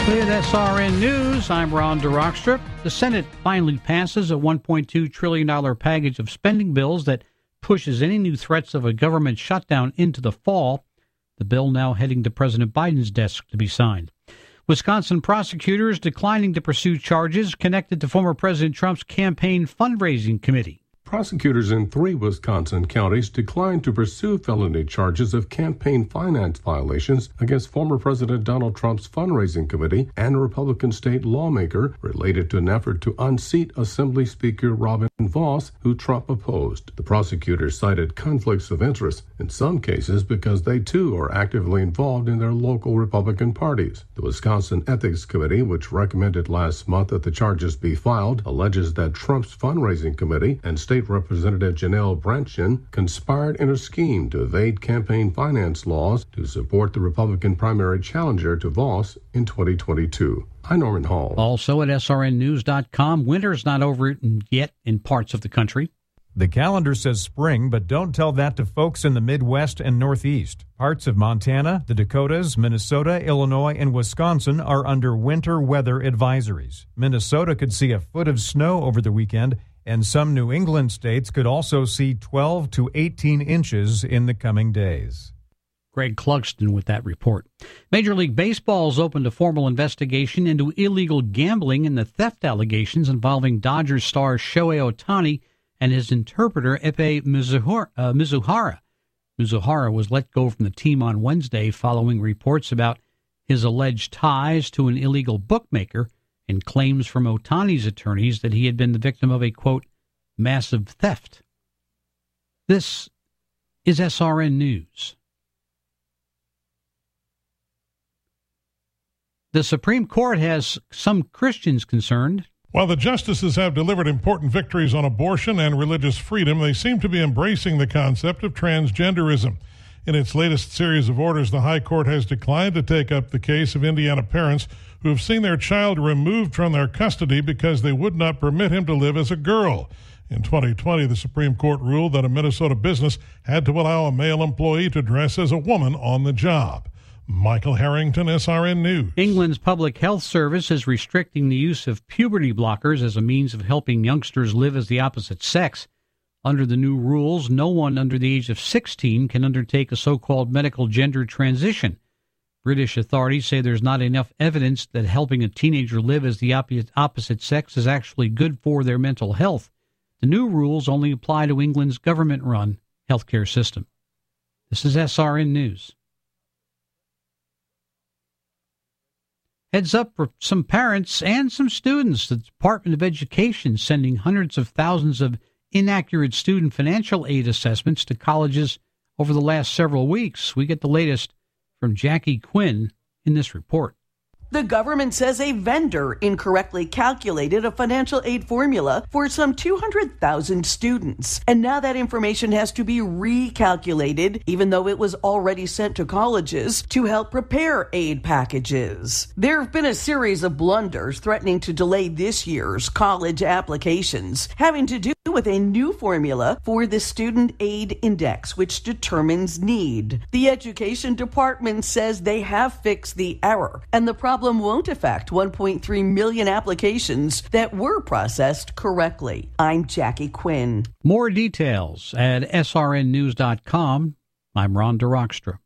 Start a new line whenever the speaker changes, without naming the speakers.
With SRN News, I'm Ron DeRockstra. The Senate finally passes a $1.2 trillion package of spending bills that pushes any new threats of a government shutdown into the fall. The bill now heading to President Biden's desk to be signed. Wisconsin prosecutors declining to pursue charges connected to former President Trump's campaign fundraising committee.
Prosecutors in 3 Wisconsin counties declined to pursue felony charges of campaign finance violations against former President Donald Trump's fundraising committee and a Republican state lawmaker related to an effort to unseat Assembly Speaker Robin Vos, who Trump opposed. The prosecutors cited conflicts of interest in some cases because they too are actively involved in their local Republican parties. The Wisconsin Ethics Committee, which recommended last month that the charges be filed, alleges that Trump's fundraising committee and State Representative Janelle Brandtjen conspired in a scheme to evade campaign finance laws to support the Republican primary challenger to Vos in 2022. I'm Norman Hall.
Also at srnnews.com, winter's not over yet in parts of the country.
The calendar says spring, but don't tell that to folks in the Midwest and Northeast. Parts of Montana, the Dakotas, Minnesota, Illinois, and Wisconsin are under winter weather advisories. Minnesota could see a foot of snow over the weekend, and some New England states could also see 12 to 18 inches in the coming days.
Greg Clugston with that report. Major League Baseball has opened a formal investigation into illegal gambling and the theft allegations involving Dodgers star Shohei Ohtani and his interpreter Ippei Mizuhara. Mizuhara was let go from the team on Wednesday following reports about his alleged ties to an illegal bookmaker and claims from Ohtani's attorneys that he had been the victim of a, quote, massive theft. This is SRN News. The Supreme Court has some Christians concerned.
While the justices have delivered important victories on abortion and religious freedom, they seem to be embracing the concept of transgenderism. In its latest series of orders, the High Court has declined to take up the case of Indiana parents who have seen their child removed from their custody because they would not permit him to live as a girl. In 2020, the Supreme Court ruled that a Minnesota business had to allow a male employee to dress as a woman on the job. Michael Harrington, SRN News.
England's Public Health Service is restricting the use of puberty blockers as a means of helping youngsters live as the opposite sex. Under the new rules, no one under the age of 16 can undertake a so-called medical gender transition. British authorities say there's not enough evidence that helping a teenager live as the opposite sex is actually good for their mental health. The new rules only apply to England's government-run healthcare system. This is SRN News. Heads up for some parents and some students. The Department of Education sending hundreds of thousands of inaccurate student financial aid assessments to colleges over the last several weeks. We get the latest from Jackie Quinn in this report.
The government says a vendor incorrectly calculated a financial aid formula for some 200,000 students. And now that information has to be recalculated, even though it was already sent to colleges to help prepare aid packages. There have been a series of blunders threatening to delay this year's college applications, having to do with a new formula for the Student Aid Index, which determines need. The Education Department says they have fixed the error, and the problem won't affect 1.3 million applications that were processed correctly. I'm Jackie Quinn.
More details at srnnews.com. I'm Ron DeRockstra.